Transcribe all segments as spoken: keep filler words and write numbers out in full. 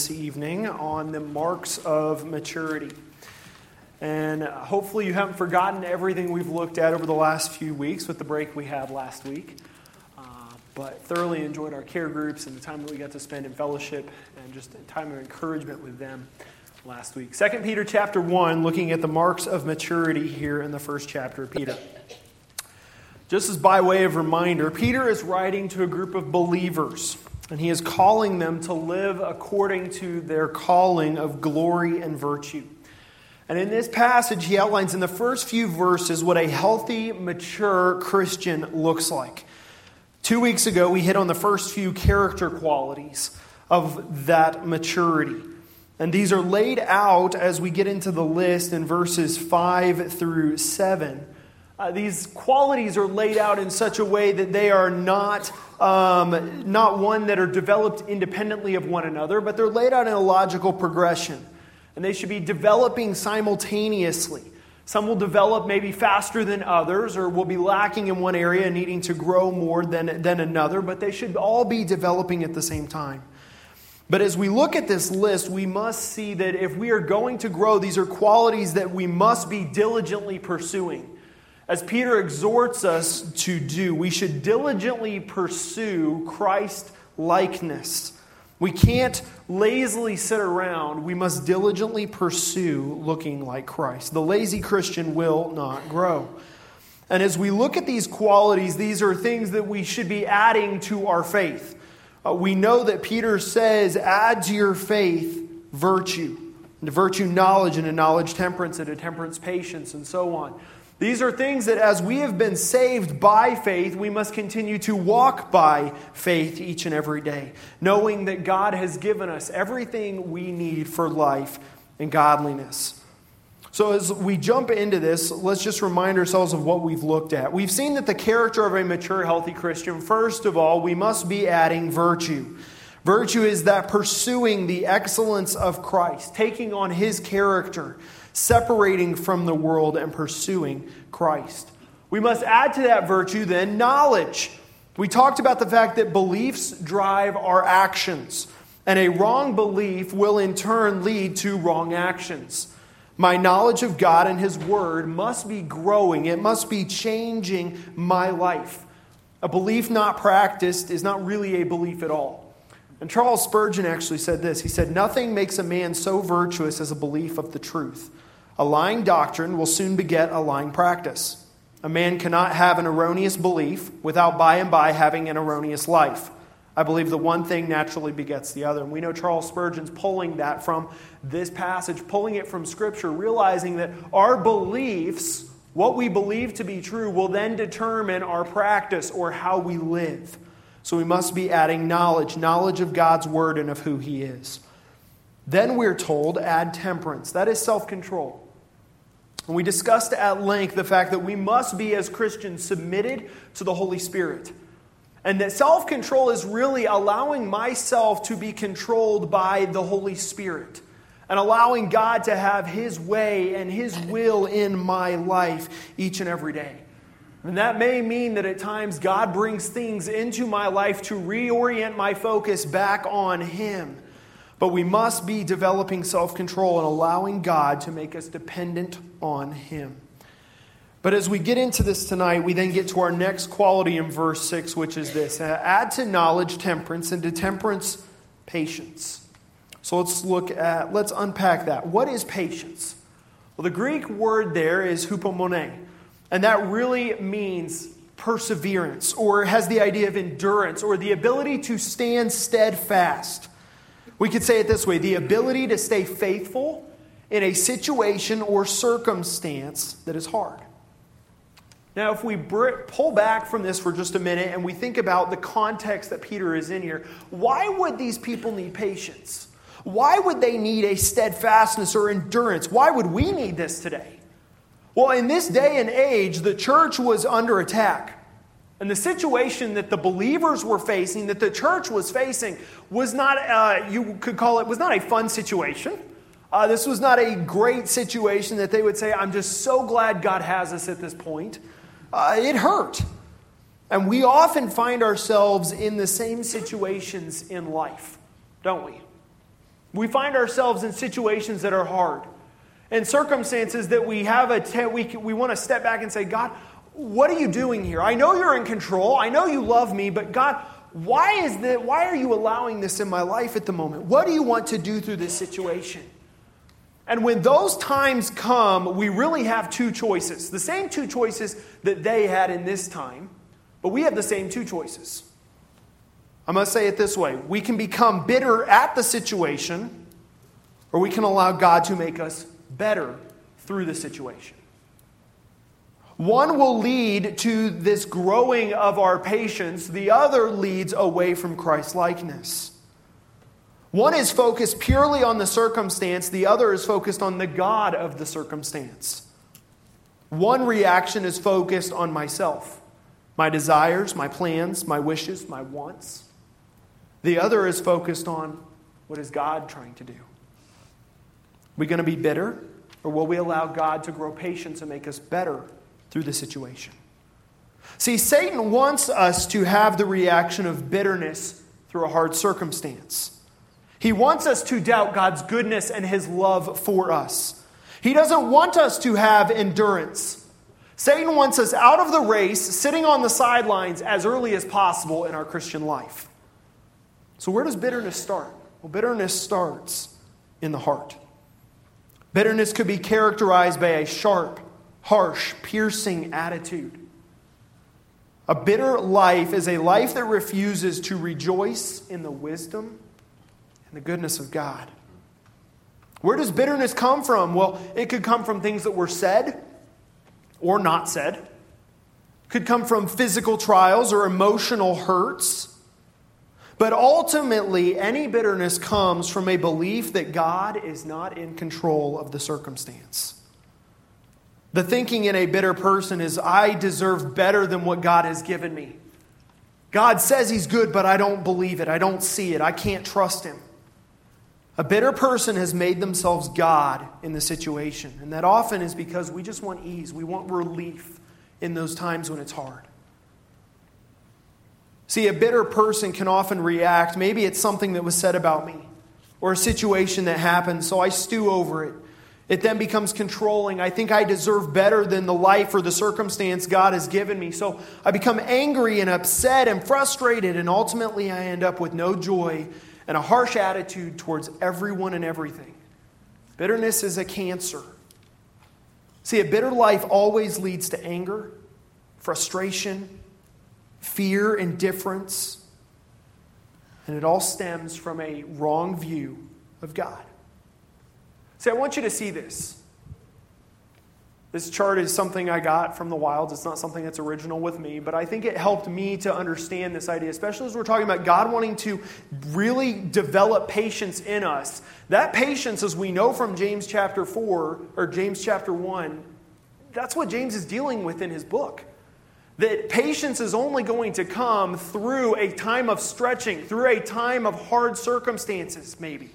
this evening on the marks of maturity. And hopefully you haven't forgotten everything we've looked at over the last few weeks with the break we had last week. Uh, but thoroughly enjoyed our care groups and the time that we got to spend in fellowship and just a time of encouragement with them last week. Second Peter chapter one, looking at the marks of maturity here in the first chapter of Peter. Just as by way of reminder, Peter is writing to a group of believers, and he is calling them to live according to their calling of glory and virtue. And in this passage, he outlines in the first few verses what a healthy, mature Christian looks like. Two weeks ago, we hit on the first few character qualities of that maturity. And these are laid out as we get into the list in verses five through seven. Uh, these qualities are laid out in such a way that they are not, um, not one that are developed independently of one another, but they're laid out in a logical progression. And they should be developing simultaneously. Some will develop maybe faster than others, or will be lacking in one area and needing to grow more than, than another, but they should all be developing at the same time. But as we look at this list, we must see that if we are going to grow, these are qualities that we must be diligently pursuing. As Peter exhorts us to do, we should diligently pursue Christ-likeness. We can't lazily sit around. We must diligently pursue looking like Christ. The lazy Christian will not grow. And as we look at these qualities, these are things that we should be adding to our faith. Uh, we know that Peter says, add to your faith virtue. And to virtue knowledge, and to knowledge temperance, and to temperance patience, and so on. These are things that as we have been saved by faith, we must continue to walk by faith each and every day, knowing that God has given us everything we need for life and godliness. So as we jump into this, let's just remind ourselves of what we've looked at. We've seen that the character of a mature, healthy Christian, first of all, we must be adding virtue. Virtue is that pursuing the excellence of Christ, taking on His character, separating from the world and pursuing Christ. We must add to that virtue then knowledge. We talked about the fact that beliefs drive our actions, and a wrong belief will in turn lead to wrong actions. My knowledge of God and His Word must be growing. It must be changing my life. A belief not practiced is not really a belief at all. And Charles Spurgeon actually said this. He said, "Nothing makes a man so virtuous as a belief of the truth. A lying doctrine will soon beget a lying practice. A man cannot have an erroneous belief without by and by having an erroneous life. I believe the one thing naturally begets the other." And we know Charles Spurgeon's pulling that from this passage, pulling it from Scripture, realizing that our beliefs, what we believe to be true, will then determine our practice or how we live. So we must be adding knowledge, knowledge of God's Word and of who He is. Then we're told, add temperance. That is self-control. And we discussed at length the fact that we must be, as Christians, submitted to the Holy Spirit. And that self-control is really allowing myself to be controlled by the Holy Spirit. And allowing God to have His way and His will in my life each and every day. And that may mean that at times God brings things into my life to reorient my focus back on Him. But we must be developing self-control and allowing God to make us dependent on Him. But as we get into this tonight, we then get to our next quality in verse six, which is this. Add to knowledge temperance, and to temperance patience. So let's look at, let's unpack that. What is patience? Well, the Greek word there is hupomone. And that really means perseverance, or has the idea of endurance, or the ability to stand steadfast. We could say it this way: the ability to stay faithful in a situation or circumstance that is hard. Now, if we pull back from this for just a minute and we think about the context that Peter is in here, why would these people need patience? Why would they need a steadfastness or endurance? Why would we need this today? Well, in this day and age, the church was under attack. And the situation that the believers were facing, that the church was facing, was not, uh, you could call it, was not a fun situation. Uh, this was not a great situation that they would say, I'm just so glad God has us at this point. Uh, it hurt. And we often find ourselves in the same situations in life, don't we? We find ourselves in situations that are hard, and circumstances that we have a te- we we want to step back and say, God, what are you doing here? I know you're in control. I know you love me, but God, why is that? Why are you allowing this in my life at the moment? What do you want to do through this situation? And when those times come, we really have two choices. The same two choices that they had in this time, but we have the same two choices. I must say it this way. We can become bitter at the situation, or we can allow God to make us better through the situation. One will lead to this growing of our patience. The other leads away from Christ-likeness. One is focused purely on the circumstance. The other is focused on the God of the circumstance. One reaction is focused on myself, my desires, my plans, my wishes, my wants. The other is focused on what is God trying to do. Are we going to be bitter, or will we allow God to grow patience and make us better through the situation? See, Satan wants us to have the reaction of bitterness through a hard circumstance. He wants us to doubt God's goodness and His love for us. He doesn't want us to have endurance. Satan wants us out of the race, sitting on the sidelines as early as possible in our Christian life. So where does bitterness start? Well, bitterness starts in the heart. Bitterness could be characterized by a sharp, harsh, piercing attitude. A bitter life is a life that refuses to rejoice in the wisdom and the goodness of God. Where does bitterness come from? Well, it could come from things that were said or not said. It could come from physical trials or emotional hurts. But ultimately, any bitterness comes from a belief that God is not in control of the circumstance. The thinking in a bitter person is, I deserve better than what God has given me. God says He's good, but I don't believe it. I don't see it. I can't trust Him. A bitter person has made themselves God in the situation. And that often is because we just want ease. We want relief in those times when it's hard. See, a bitter person can often react. Maybe it's something that was said about me or a situation that happened, so I stew over it. It then becomes controlling. I think I deserve better than the life or the circumstance God has given me. So I become angry and upset and frustrated, and ultimately I end up with no joy and a harsh attitude towards everyone and everything. Bitterness is a cancer. See, a bitter life always leads to anger, frustration, fear, indifference, and it all stems from a wrong view of God. See, I want you to see this. This chart is something I got from the wilds. It's not something that's original with me, but I think it helped me to understand this idea, especially as we're talking about God wanting to really develop patience in us. That patience, as we know from James chapter four, or James chapter one, that's what James is dealing with in his book. That patience is only going to come through a time of stretching, through a time of hard circumstances, maybe.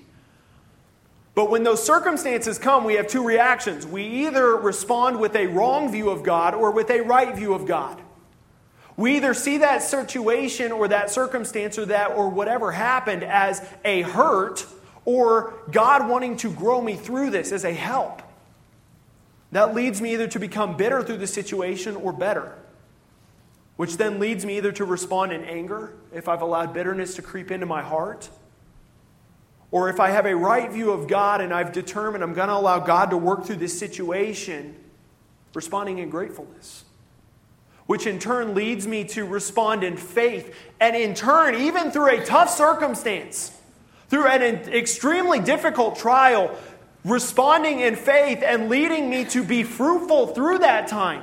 But when those circumstances come, we have two reactions. We either respond with a wrong view of God or with a right view of God. We either see that situation or that circumstance or that or whatever happened as a hurt, or God wanting to grow me through this as a help. That leads me either to become bitter through the situation or better, which then leads me either to respond in anger if I've allowed bitterness to creep into my heart, or if I have a right view of God and I've determined I'm going to allow God to work through this situation, responding in gratefulness, which in turn leads me to respond in faith, and in turn, even through a tough circumstance, through an extremely difficult trial, responding in faith and leading me to be fruitful through that time.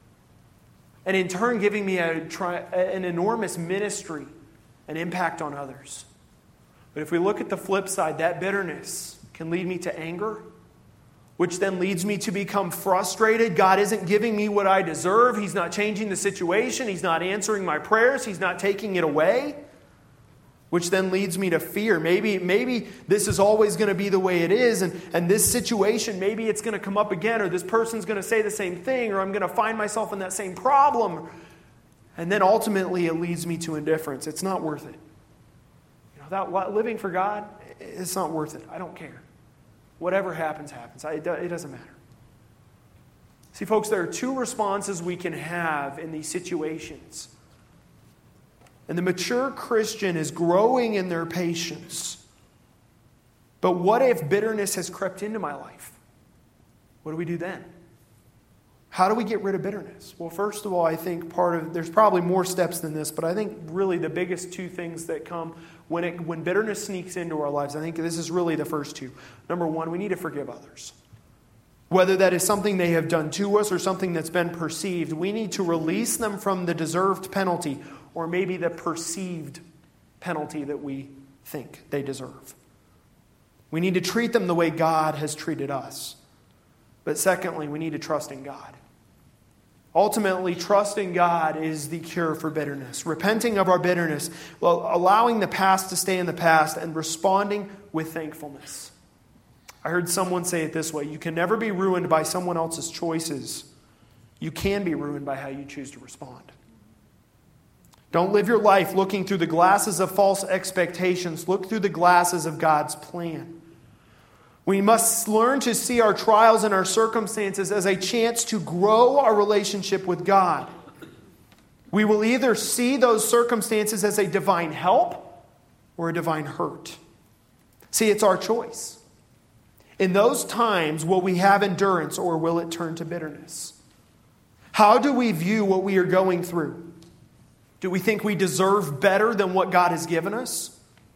And in turn, giving me a, an enormous ministry and impact on others. But if we look at the flip side, that bitterness can lead me to anger, which then leads me to become frustrated. God isn't giving me what I deserve. He's not changing the situation. He's not answering my prayers. He's not taking it away, which then leads me to fear. Maybe, maybe this is always going to be the way it is, and, and this situation, maybe it's going to come up again, or this person's going to say the same thing, or I'm going to find myself in that same problem. And then ultimately it leads me to indifference. It's not worth it. You know, that living for God, it's not worth it. I don't care. Whatever happens, happens. I, it doesn't matter. See, folks, there are two responses we can have in these situations. And the mature Christian is growing in their patience. But what if bitterness has crept into my life? What do we do then? How do we get rid of bitterness? Well, first of all, I think part of, there's probably more steps than this, but I think really the biggest two things that come when it when bitterness sneaks into our lives, I think this is really the first two. Number one, we need to forgive others. Whether that is something they have done to us or something that's been perceived, we need to release them from the deserved penalty or maybe the perceived penalty that we think they deserve. We need to treat them the way God has treated us. But secondly, we need to trust in God. Ultimately, trusting God is the cure for bitterness. Repenting of our bitterness, well, allowing the past to stay in the past and responding with thankfulness. I heard someone say it this way: you can never be ruined by someone else's choices. You can be ruined by how you choose to respond. Don't live your life looking through the glasses of false expectations. Look through the glasses of God's plan. We must learn to see our trials and our circumstances as a chance to grow our relationship with God. We will either see those circumstances as a divine help or a divine hurt. See, it's our choice. In those times, will we have endurance or will it turn to bitterness? How do we view what we are going through? Do we think we deserve better than what God has given us?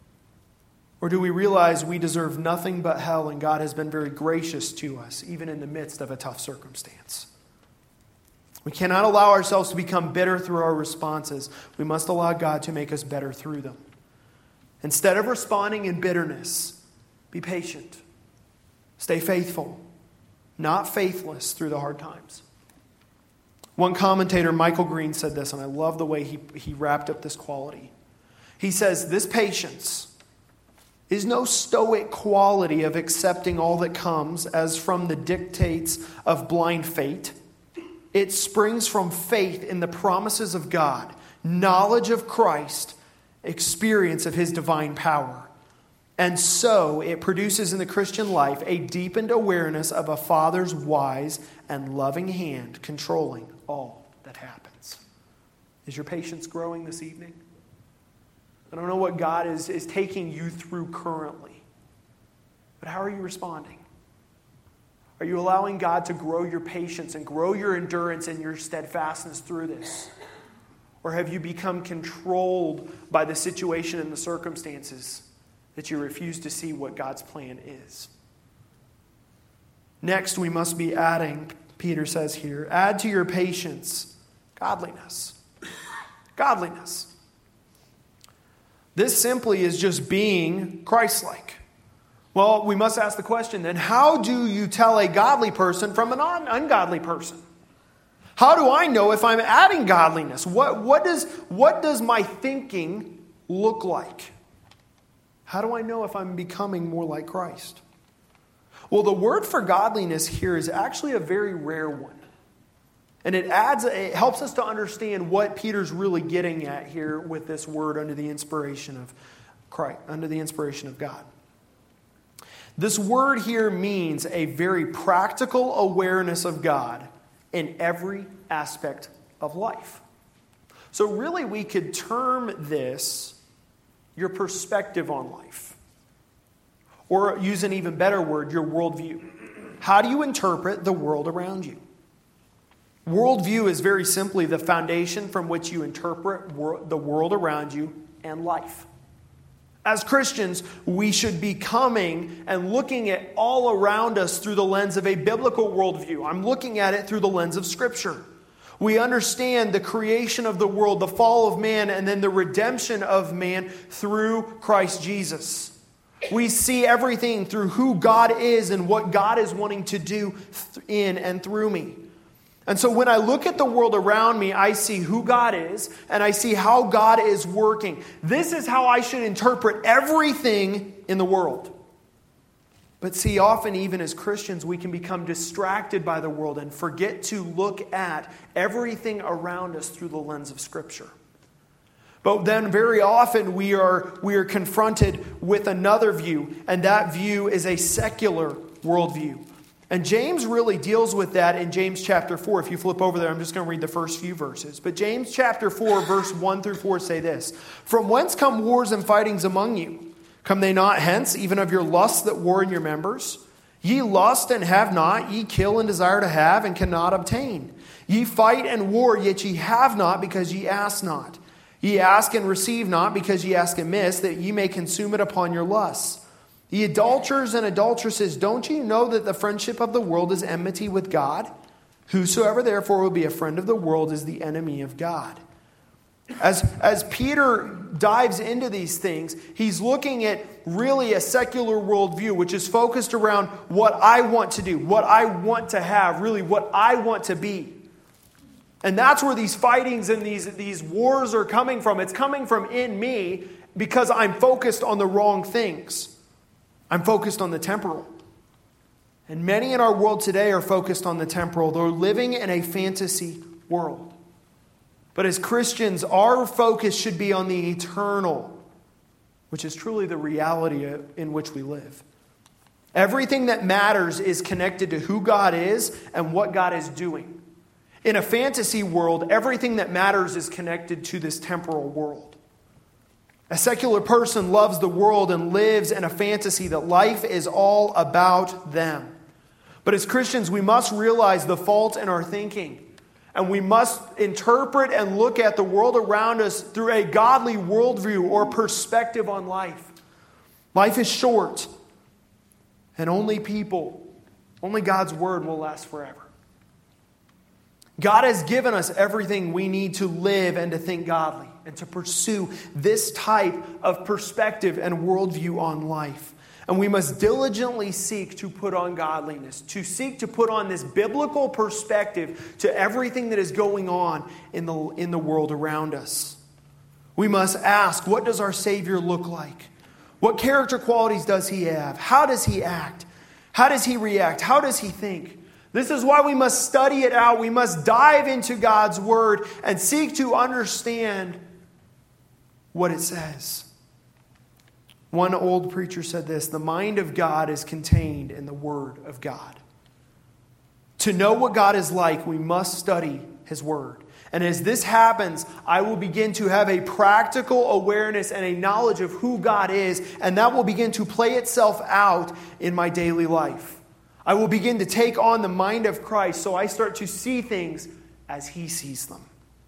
Or do we realize we deserve nothing but hell and God has been very gracious to us, even in the midst of a tough circumstance? We cannot allow ourselves to become bitter through our responses. We must allow God to make us better through them. Instead of responding in bitterness, be patient. Stay faithful, not faithless through the hard times. One commentator, Michael Green, said this, and I love the way he, he wrapped up this quality. He says, this patience is no stoic quality of accepting all that comes as from the dictates of blind fate. It springs from faith in the promises of God, knowledge of Christ, experience of His divine power. And so it produces in the Christian life a deepened awareness of a Father's wise and loving hand controlling all that happens. Is your patience growing this evening? I don't know what God is, is taking you through currently, but how are you responding? Are you allowing God to grow your patience and grow your endurance and your steadfastness through this? Or have you become controlled by the situation and the circumstances that you refuse to see what God's plan is? Next, we must be adding, Peter says here, add to your patience godliness. Godliness. This simply is just being Christ-like. Well, we must ask the question then, how do you tell a godly person from an un- ungodly person? How do I know if I'm adding godliness? What, what, does, what does my thinking look like? How do I know if I'm becoming more like Christ? Well, the word for godliness here is actually a very rare one. And it adds, it helps us to understand what Peter's really getting at here with this word under the inspiration of Christ, under the inspiration of God. This word here means a very practical awareness of God in every aspect of life. So really we could term this your perspective on life. Or use an even better word, your worldview. How do you interpret the world around you? Worldview is very simply the foundation from which you interpret wor- the world around you and life. As Christians, we should be coming and looking at all around us through the lens of a biblical worldview. I'm looking at it through the lens of Scripture. We understand the creation of the world, the fall of man, and then the redemption of man through Christ Jesus. We see everything through who God is and what God is wanting to do in and through me. And so when I look at the world around me, I see who God is and I see how God is working. This is how I should interpret everything in the world. But see, often even as Christians, we can become distracted by the world and forget to look at everything around us through the lens of Scripture. But then very often we are, we are confronted with another view, and that view is a secular worldview. And James really deals with that in James chapter four. If you flip over there, I'm just going to read the first few verses. But James chapter four, verse one through four say this: "From whence come wars and fightings among you? Come they not hence, even of your lusts that war in your members? Ye lust and have not, ye kill and desire to have and cannot obtain. Ye fight and war, yet ye have not, because ye ask not. Ye ask and receive not, because ye ask amiss, that ye may consume it upon your lusts. Ye adulterers and adulteresses, don't ye know that the friendship of the world is enmity with God? Whosoever therefore will be a friend of the world is the enemy of God." As, as Peter dives into these things, he's looking at really a secular worldview, which is focused around what I want to do, what I want to have, really what I want to be. And that's where these fightings and these, these wars are coming from. It's coming from in me because I'm focused on the wrong things. I'm focused on the temporal. And many in our world today are focused on the temporal. They're living in a fantasy world. But as Christians, our focus should be on the eternal, which is truly the reality in which we live. Everything that matters is connected to who God is and what God is doing. In a fantasy world, everything that matters is connected to this temporal world. A secular person loves the world and lives in a fantasy that life is all about them. But as Christians, we must realize the fault in our thinking. And we must interpret and look at the world around us through a godly worldview or perspective on life. Life is short. And only people, only God's word will last forever. God has given us everything we need to live and to think godly and to pursue this type of perspective and worldview on life. And we must diligently seek to put on godliness, to seek to put on this biblical perspective to everything that is going on in the, in the world around us. We must ask, what does our Savior look like? What character qualities does He have? How does He act? How does He react? How does He think? This is why we must study it out. We must dive into God's Word and seek to understand what it says. One old preacher said this: "The mind of God is contained in the Word of God." To know what God is like, we must study His Word. And as this happens, I will begin to have a practical awareness and a knowledge of who God is, and that will begin to play itself out in my daily life. I will begin to take on the mind of Christ, so I start to see things as He sees them.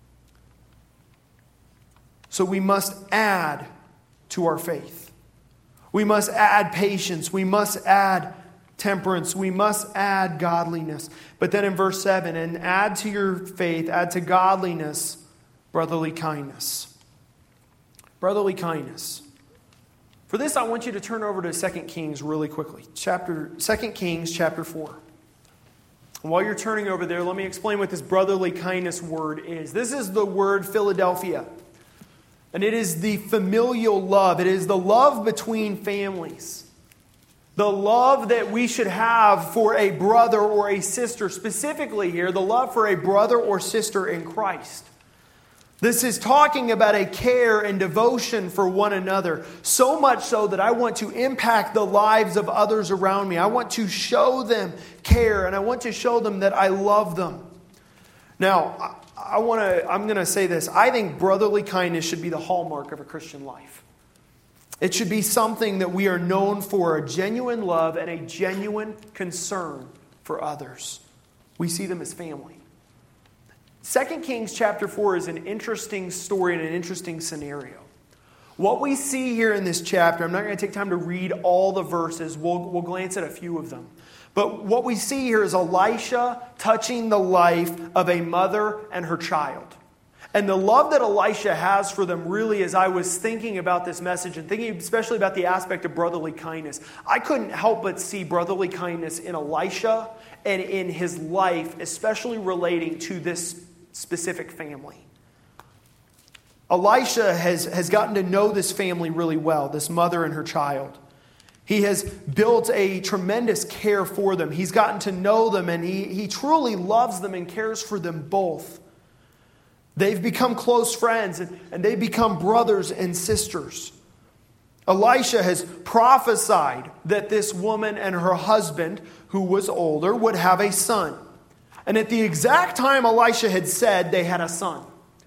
So we must add to our faith. We must add patience. We must add temperance. We must add godliness. But then in verse seven, "And add to your faith, add to godliness, brotherly kindness." Brotherly kindness. For this, I want you to turn over to Second Kings really quickly. Chapter Second Kings chapter four. And while you're turning over there, let me explain what this brotherly kindness word is. This is the word Philadelphia. And it is the familial love. It is the love between families. The love that we should have for a brother or a sister. Specifically here, the love for a brother or sister in Christ. This is talking about a care and devotion for one another. So much so that I want to impact the lives of others around me. I want to show them care, and I want to show them that I love them. Now, I want to, I'm going to say this. I think brotherly kindness should be the hallmark of a Christian life. It should be something that we are known for, a genuine love and a genuine concern for others. We see them as family. Second Kings chapter four is an interesting story and an interesting scenario. What we see here in this chapter, I'm not going to take time to read all the verses. We'll, we'll glance at a few of them. But what we see here is Elisha touching the life of a mother and her child. And the love that Elisha has for them really, as I was thinking about this message and thinking especially about the aspect of brotherly kindness, I couldn't help but see brotherly kindness in Elisha and in his life, especially relating to this specific family. Elisha has, has gotten to know this family really well, this mother and her child. He has built a tremendous care for them. He's gotten to know them, and he, he truly loves them and cares for them both. They've become close friends, and, and they become brothers and sisters. Elisha has prophesied that this woman and her husband, who was older, would have a son. And at the exact time Elisha had said, they had a son.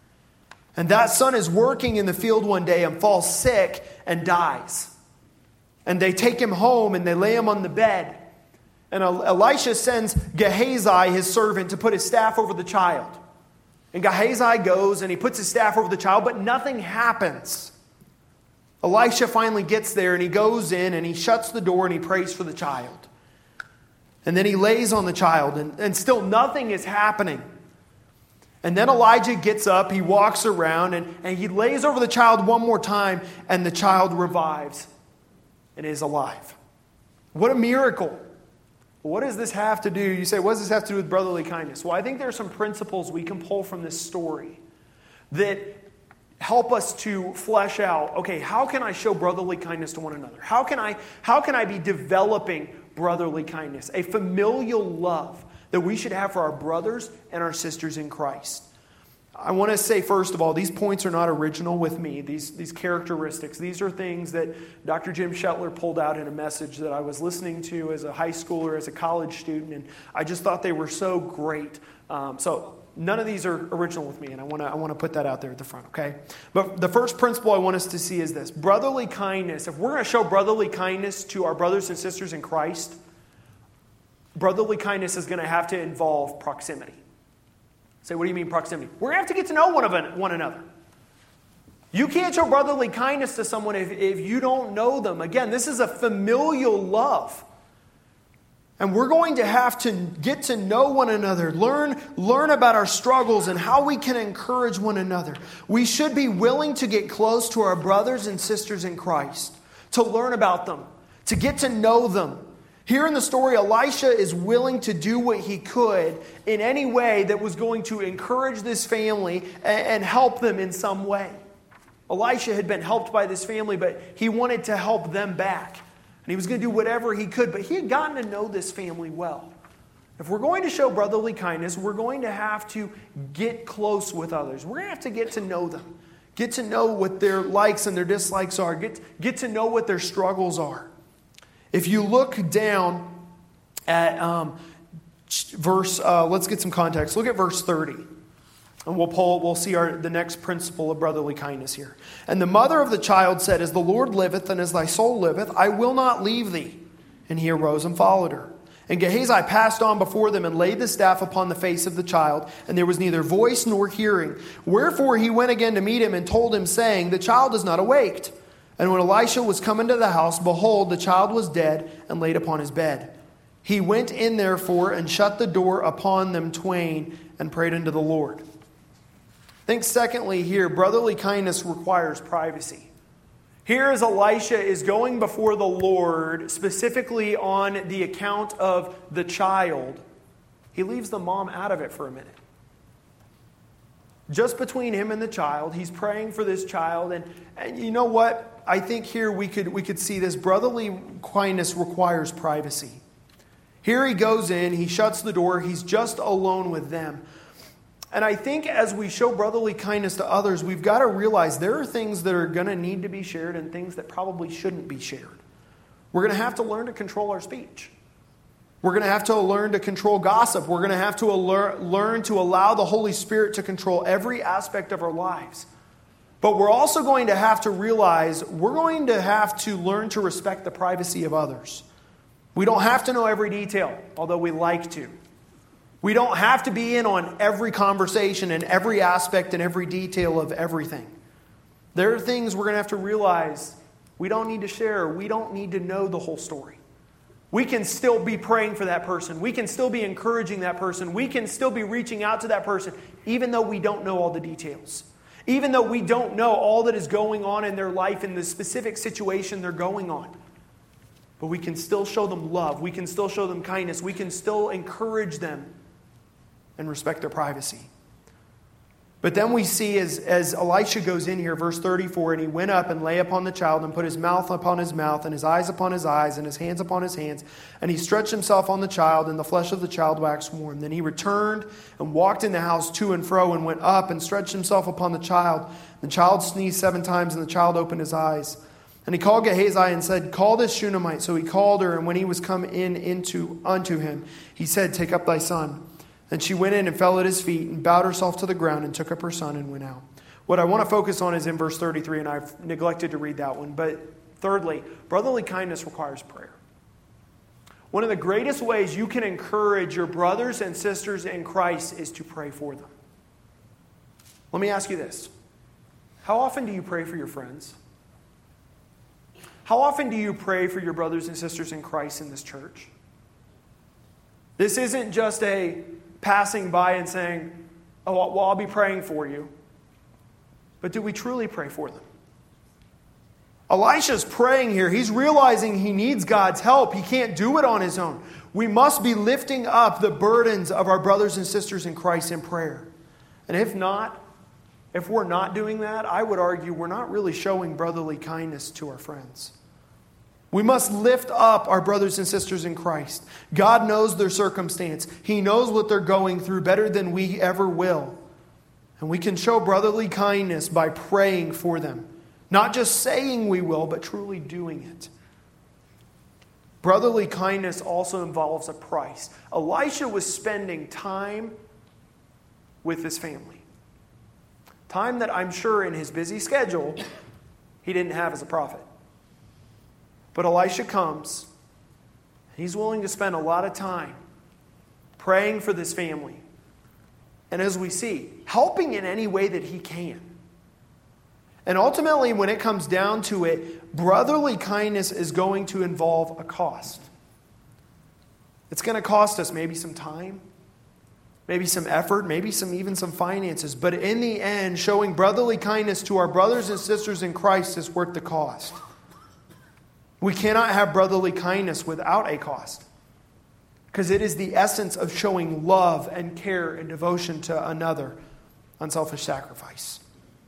And that son is working in the field one day and falls sick and dies. And they take him home and they lay him on the bed. And Elisha sends Gehazi, his servant, to put his staff over the child. And Gehazi goes and he puts his staff over the child, but nothing happens. Elisha finally gets there and he goes in and he shuts the door and he prays for the child. And then he lays on the child and, and still nothing is happening. And then Elijah gets up, he walks around and, and he lays over the child one more time and the child revives and is alive. What a miracle. What does this have to do? You say, what does this have to do with brotherly kindness? Well, I think there are some principles we can pull from this story that help us to flesh out, okay, how can I show brotherly kindness to one another? How can I, how can I be developing brotherly kindness? A familial love that we should have for our brothers and our sisters in Christ. I want to say, first of all, these points are not original with me. These, these characteristics, these are things that Doctor Jim Shetler pulled out in a message that I was listening to as a high schooler, as a college student, and I just thought they were so great. Um, so none of these are original with me, and I want to I want to put that out there at the front, okay? But the first principle I want us to see is this. Brotherly kindness, if we're going to show brotherly kindness to our brothers and sisters in Christ, brotherly kindness is going to have to involve proximity. Say, what do you mean proximity? We're going to have to get to know one of one another. You can't show brotherly kindness to someone if, if you don't know them. Again, this is a familial love. And we're going to have to get to know one another, learn, learn about our struggles and how we can encourage one another. We should be willing to get close to our brothers and sisters in Christ, to learn about them, to get to know them. Here in the story, Elisha is willing to do what he could in any way that was going to encourage this family and help them in some way. Elisha had been helped by this family, but he wanted to help them back. And he was going to do whatever he could, but he had gotten to know this family well. If we're going to show brotherly kindness, we're going to have to get close with others. We're going to have to get to know them. Get to know what their likes and their dislikes are. Get, get to know what their struggles are. If you look down at um, verse, uh, let's get some context. Look at verse thirty. And we'll pull, we'll see our, the next principle of brotherly kindness here. And the mother of the child said, as the Lord liveth and as thy soul liveth, I will not leave thee. And he arose and followed her. And Gehazi passed on before them and laid the staff upon the face of the child, and there was neither voice nor hearing. Wherefore he went again to meet him and told him, saying, the child is not awaked. And when Elisha was come into the house, behold, the child was dead and laid upon his bed. He went in therefore and shut the door upon them twain and prayed unto the Lord. Think secondly here, brotherly kindness requires privacy. Here as Elisha is going before the Lord, specifically on the account of the child, he leaves the mom out of it for a minute. Just between him and the child, he's praying for this child. And, and you know what? I think here we could, we could see this. Brotherly kindness requires privacy. Here he goes in, he shuts the door, he's just alone with them. And I think as we show brotherly kindness to others, we've got to realize there are things that are going to need to be shared and things that probably shouldn't be shared. We're going to have to learn to control our speech. We're going to have to learn to control gossip. We're going to have to learn to allow the Holy Spirit to control every aspect of our lives. But we're also going to have to realize we're going to have to learn to respect the privacy of others. We don't have to know every detail, although we like to. We don't have to be in on every conversation and every aspect and every detail of everything. There are things we're going to have to realize we don't need to share. We don't need to know the whole story. We can still be praying for that person. We can still be encouraging that person. We can still be reaching out to that person, even though we don't know all the details. Even though we don't know all that is going on in their life in the specific situation they're going on. But we can still show them love. We can still show them kindness. We can still encourage them and respect their privacy. But then we see as, as Elisha goes in here, verse thirty-four, and he went up and lay upon the child and put his mouth upon his mouth and his eyes upon his eyes and his hands upon his hands. And he stretched himself on the child, and the flesh of the child waxed warm. Then he returned and walked in the house to and fro and went up and stretched himself upon the child. The child sneezed seven times, and the child opened his eyes. And he called Gehazi and said, "Call this Shunammite." So he called her, and when he was come in into unto him, he said, "Take up thy son." And she went in and fell at his feet and bowed herself to the ground and took up her son and went out. What I want to focus on is in verse thirty-three, and I've neglected to read that one. But thirdly, brotherly kindness requires prayer. One of the greatest ways you can encourage your brothers and sisters in Christ is to pray for them. Let me ask you this. How often do you pray for your friends? How often do you pray for your brothers and sisters in Christ in this church? This isn't just a passing by and saying, "Oh, well, I'll be praying for you." But do we truly pray for them? Elisha's praying here. He's realizing he needs God's help. He can't do it on his own. We must be lifting up the burdens of our brothers and sisters in Christ in prayer. And if not, if we're not doing that, I would argue we're not really showing brotherly kindness to our friends. We must lift up our brothers and sisters in Christ. God knows their circumstance. He knows what they're going through better than we ever will. And we can show brotherly kindness by praying for them. Not just saying we will, but truly doing it. Brotherly kindness also involves a price. Elisha was spending time with his family. Time that I'm sure in his busy schedule he didn't have as a prophet. But Elisha comes. He's willing to spend a lot of time praying for this family. And as we see, helping in any way that he can. And ultimately, when it comes down to it, brotherly kindness is going to involve a cost. It's going to cost us maybe some time, maybe some effort, maybe some even some finances. But in the end, showing brotherly kindness to our brothers and sisters in Christ is worth the cost. We cannot have brotherly kindness without a cost. Because it is the essence of showing love and care and devotion to another. Unselfish sacrifice.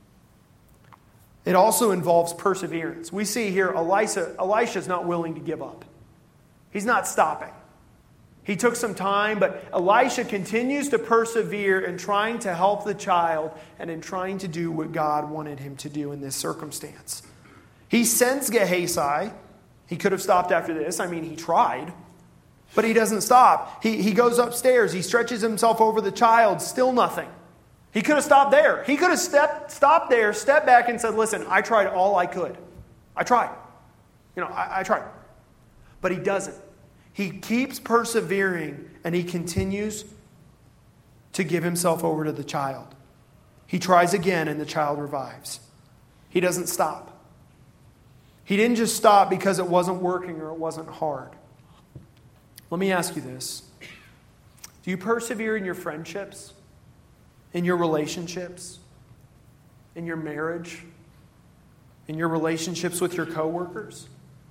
It also involves perseverance. We see here Elisha, Elisha's not willing to give up. He's not stopping. He took some time, but Elisha continues to persevere in trying to help the child and in trying to do what God wanted him to do in this circumstance. He sends Gehazi. He could have stopped after this. I mean, he tried. But he doesn't stop. He, he goes upstairs. He stretches himself over the child. Still nothing. He could have stopped there. He could have stepped, stopped there, stepped back and said, "Listen, I tried all I could. I tried. You know, I, I tried." But he doesn't. He keeps persevering and he continues to give himself over to the child. He tries again and the child revives. He doesn't stop. He didn't just stop because it wasn't working or it wasn't hard. Let me ask you this. Do you persevere in your friendships? In your relationships? In your marriage? In your relationships with your coworkers?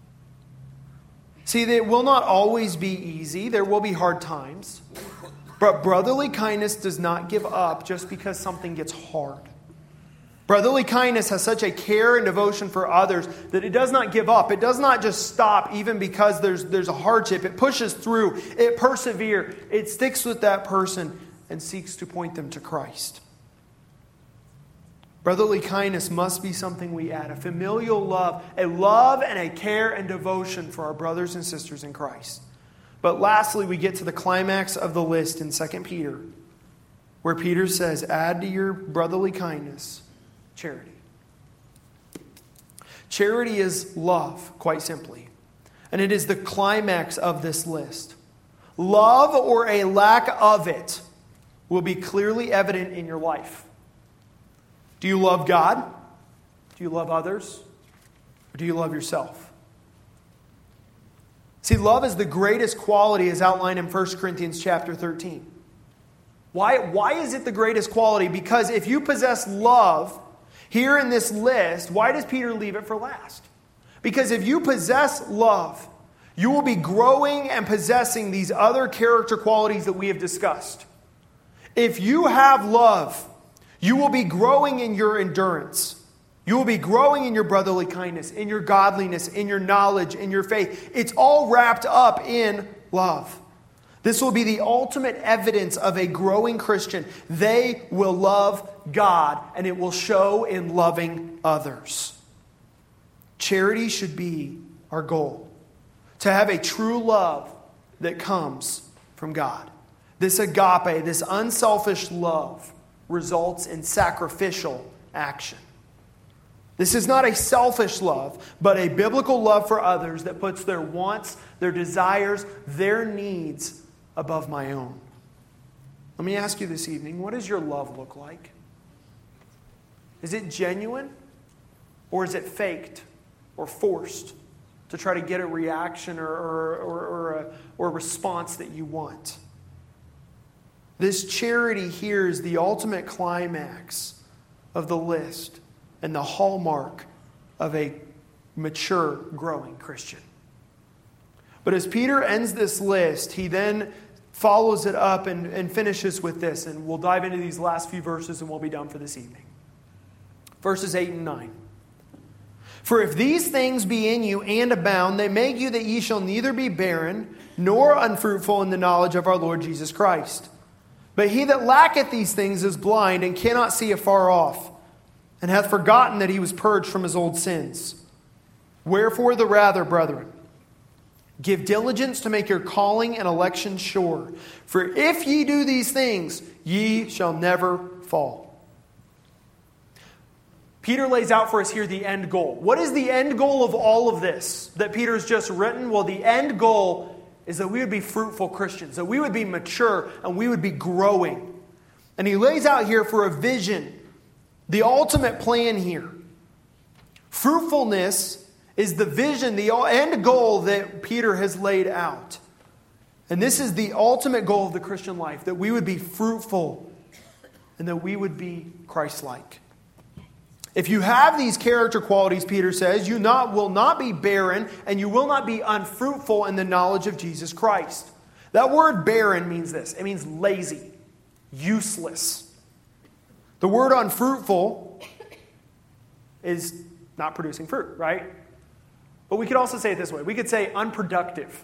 See, it will not always be easy. There will be hard times. But brotherly kindness does not give up just because something gets hard. Brotherly kindness has such a care and devotion for others that it does not give up. It does not just stop even because there's, there's a hardship. It pushes through. It perseveres. It sticks with that person and seeks to point them to Christ. Brotherly kindness must be something we add. A familial love. A love and a care and devotion for our brothers and sisters in Christ. But lastly, we get to the climax of the list in Second Peter, where Peter says, "Add to your brotherly kindness charity." Charity is love, quite simply. And it is the climax of this list. Love or a lack of it will be clearly evident in your life. Do you love God? Do you love others? Or do you love yourself? See, love is the greatest quality as outlined in First Corinthians chapter thirteen. Why, why is it the greatest quality? Because if you possess love, here in this list, why does Peter leave it for last? Because if you possess love, you will be growing and possessing these other character qualities that we have discussed. If you have love, You will be growing in your endurance. You will be growing in your brotherly kindness, in your godliness, in your knowledge, in your faith. It's all wrapped up in love. This will be the ultimate evidence of a growing Christian. They will love God, and it will show in loving others. Charity should be our goal. To have a true love that comes from God. This agape, this unselfish love, results in sacrificial action. This is not a selfish love, but a biblical love for others that puts their wants, their desires, their needs above my own. Let me ask you this evening, what does your love look like? Is it genuine? Or is it faked or forced to try to get a reaction or, or, or, or, a, or a response that you want? This charity here is the ultimate climax of the list and the hallmark of a mature, growing Christian. But as Peter ends this list, he then follows it up and, and finishes with this. And we'll dive into these last few verses and we'll be done for this evening. Verses eight and nine. For if these things be in you and abound, they make you that ye shall neither be barren nor unfruitful in the knowledge of our Lord Jesus Christ. But he that lacketh these things is blind and cannot see afar off, and hath forgotten that he was purged from his old sins. Wherefore the rather, brethren, give diligence to make your calling and election sure. For if ye do these things, ye shall never fall. Peter lays out for us here the end goal. What is the end goal of all of this that Peter's just written? Well, the end goal is that we would be fruitful Christians, that we would be mature and we would be growing. And he lays out here for a vision, the ultimate plan here. Fruitfulness is the vision, the end goal that Peter has laid out. And this is the ultimate goal of the Christian life, that we would be fruitful and that we would be Christ-like. If you have these character qualities, Peter says, you not, will not be barren and you will not be unfruitful in the knowledge of Jesus Christ. That word barren means this. It means lazy, useless. The word unfruitful is not producing fruit, right? But we could also say it this way. We could say unproductive.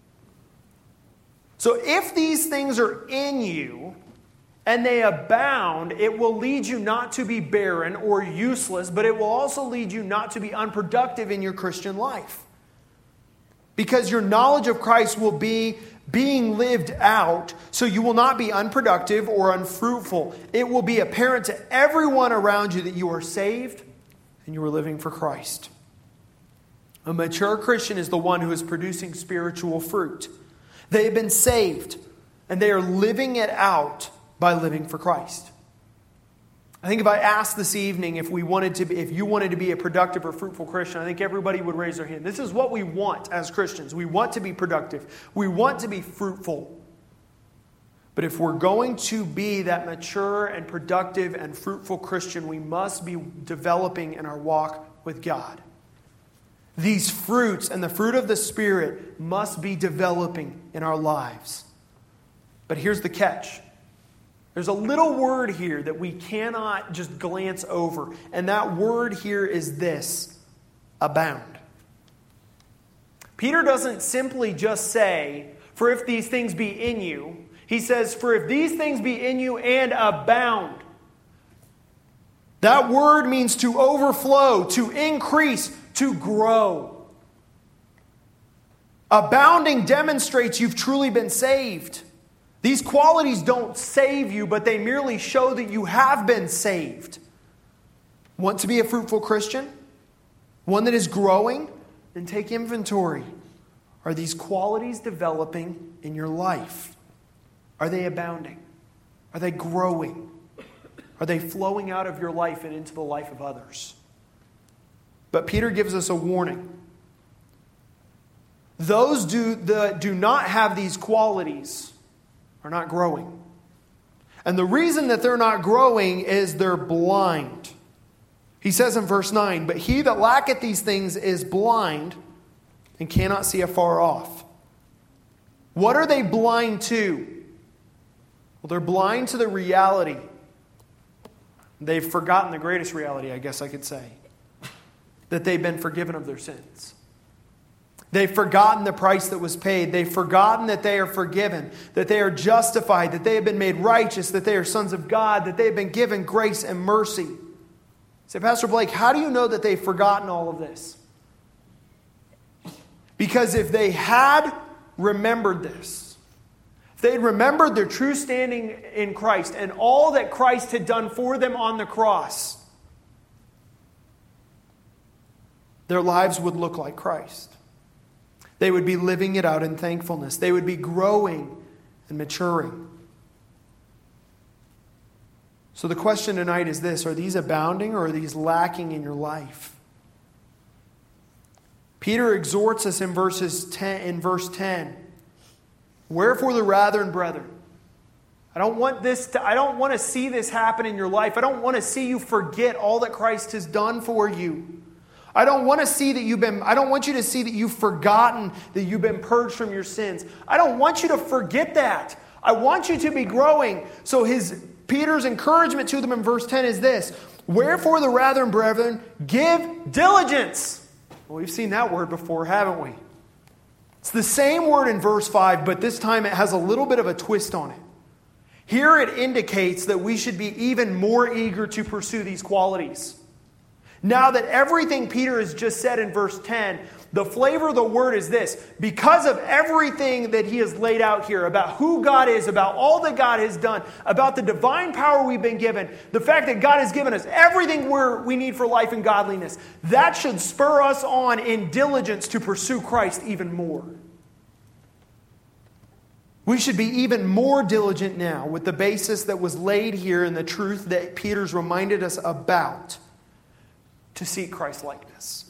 So if these things are in you and they abound, it will lead you not to be barren or useless, but it will also lead you not to be unproductive in your Christian life. Because your knowledge of Christ will be being lived out, so you will not be unproductive or unfruitful. It will be apparent to everyone around you that you are saved and you are living for Christ. A mature Christian is the one who is producing spiritual fruit. They have been saved, and they are living it out by living for Christ. I think if I asked this evening if we wanted to be, if you wanted to be a productive or fruitful Christian, I think everybody would raise their hand. This is what we want as Christians. We want to be productive. We want to be fruitful. But if we're going to be that mature and productive and fruitful Christian, we must be developing in our walk with God. These fruits and the fruit of the Spirit must be developing in our lives. But here's the catch. There's a little word here that we cannot just glance over. And that word here is this: abound. Peter doesn't simply just say, for if these things be in you. He says, for if these things be in you and abound. That word means to overflow, to increase, to grow. Abounding demonstrates you've truly been saved. These qualities don't save you, but they merely show that you have been saved. Want to be a fruitful Christian? One that is growing? Then take inventory. Are these qualities developing in your life? Are they abounding? Are they growing? Are they flowing out of your life and into the life of others? But Peter gives us a warning. Those do, the, do not have these qualities are not growing. And the reason that they're not growing is they're blind. He says in verse nine, but he that lacketh these things is blind and cannot see afar off. What are they blind to? Well, they're blind to the reality They've forgotten the greatest reality, I guess I could say, that they've been forgiven of their sins. They've forgotten the price that was paid. They've forgotten that they are forgiven, that they are justified, that they have been made righteous, that they are sons of God, that they have been given grace and mercy. Say, Pastor Blake, how do you know that they've forgotten all of this? Because if they had remembered this, if they had remembered their true standing in Christ and all that Christ had done for them on the cross, their lives would look like Christ. They would be living it out in thankfulness. They would be growing and maturing. So the question tonight is this: are these abounding or are these lacking in your life? Peter exhorts us in verses ten, in verse ten. Wherefore the rather, brethren, I don't want this to, I don't want to see this happen in your life. I don't want to see you forget all that Christ has done for you. I don't want to see that you've been, I don't want you to see that you've forgotten that you've been purged from your sins. I don't want you to forget that. I want you to be growing. So his Peter's encouragement to them in verse ten is this: wherefore the rather, brethren, give diligence. Well, we've seen that word before, haven't we? It's the same word in verse five, but this time it has a little bit of a twist on it. Here it indicates that we should be even more eager to pursue these qualities. Now that everything Peter has just said in verse ten, the flavor of the word is this: because of everything that he has laid out here about who God is, about all that God has done, about the divine power we've been given, the fact that God has given us everything we're, we need for life and godliness, that should spur us on in diligence to pursue Christ even more. We should be even more diligent now with the basis that was laid here in the truth that Peter's reminded us about, to seek Christ-likeness.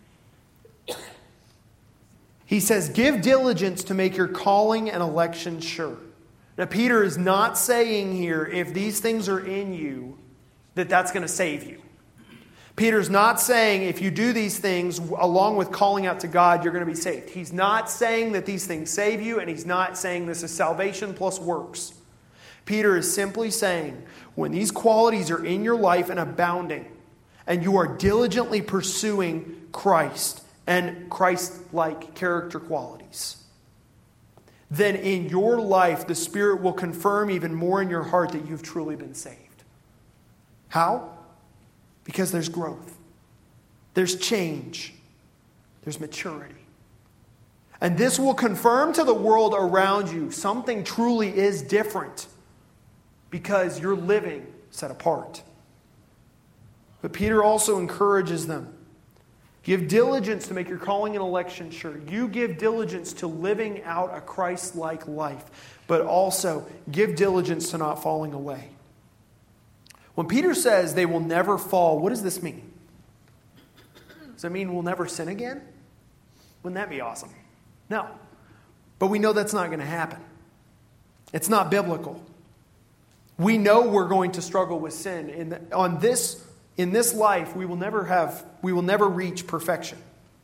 He says, give diligence to make your calling and election sure. Now, Peter is not saying here, if these things are in you, that that's going to save you. Peter's not saying if you do these things along with calling out to God, you're going to be saved. He's not saying that these things save you, and he's not saying this is salvation plus works. Peter is simply saying, when these qualities are in your life and abounding, and you are diligently pursuing Christ and Christ-like character qualities, then in your life the Spirit will confirm even more in your heart that you've truly been saved. How? Because there's growth. There's change. There's maturity. And this will confirm to the world around you something truly is different because you're living set apart. But Peter also encourages them. Give diligence to make your calling and election sure. You give diligence to living out a Christ-like life, but also give diligence to not falling away. When Peter says they will never fall, what does this mean? Does it mean we'll never sin again? Wouldn't that be awesome? No. But we know that's not going to happen. It's not biblical. We know we're going to struggle with sin. In the, on this In this life, we will never have, we will never reach perfection.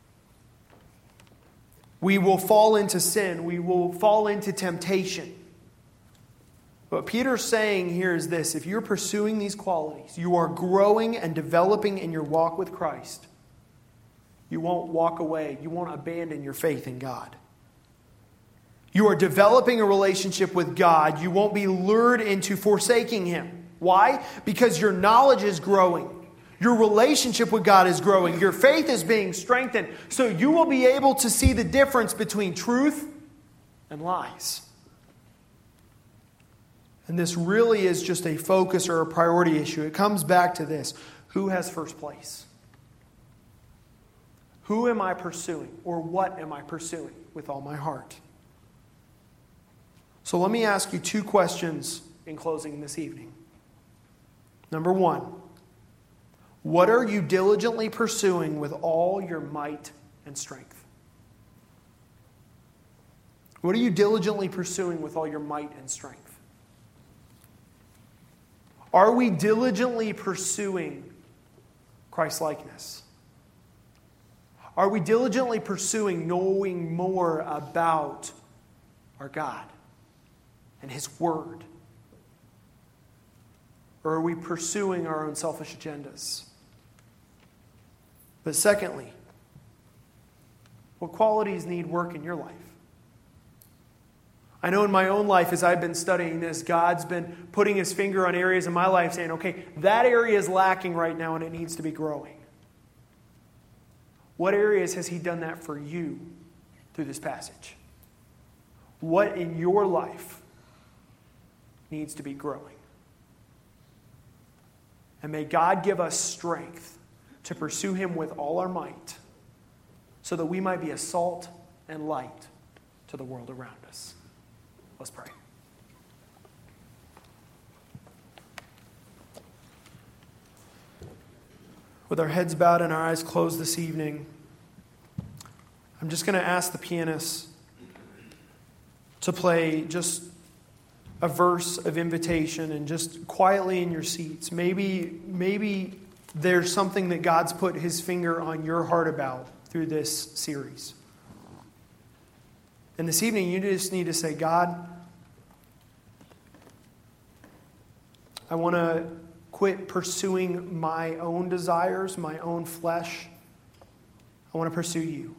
We will fall into sin. We will fall into temptation. What Peter's saying here is this: if you're pursuing these qualities, you are growing and developing in your walk with Christ. You won't walk away. You won't abandon your faith in God. You are developing a relationship with God. You won't be lured into forsaking Him. Why? Because your knowledge is growing. Your relationship with God is growing. Your faith is being strengthened. So you will be able to see the difference between truth and lies. And this really is just a focus or a priority issue. It comes back to this: who has first place? Who am I pursuing? Or what am I pursuing with all my heart? So let me ask you two questions in closing this evening. Number one, what are you diligently pursuing with all your might and strength? What are you diligently pursuing with all your might and strength? Are we diligently pursuing Christ-likeness? Are we diligently pursuing knowing more about our God and His Word? Or are we pursuing our own selfish agendas? But secondly, what qualities need work in your life? I know in my own life, as I've been studying this, God's been putting his finger on areas in my life saying, okay, that area is lacking right now and it needs to be growing. What areas has he done that for you through this passage? What in your life needs to be growing? And may God give us strength to pursue him with all our might so that we might be a salt and light to the world around us. Let's pray. With our heads bowed and our eyes closed this evening, I'm just going to ask the pianist to play just a verse of invitation and just quietly in your seats. Maybe, maybe there's something that God's put his finger on your heart about through this series. And this evening, you just need to say, God, I want to quit pursuing my own desires, my own flesh. I want to pursue you.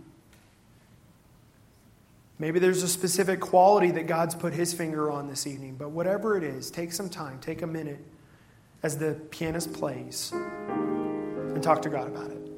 Maybe there's a specific quality that God's put his finger on this evening, but whatever it is, take some time, take a minute as the pianist plays and talk to God about it.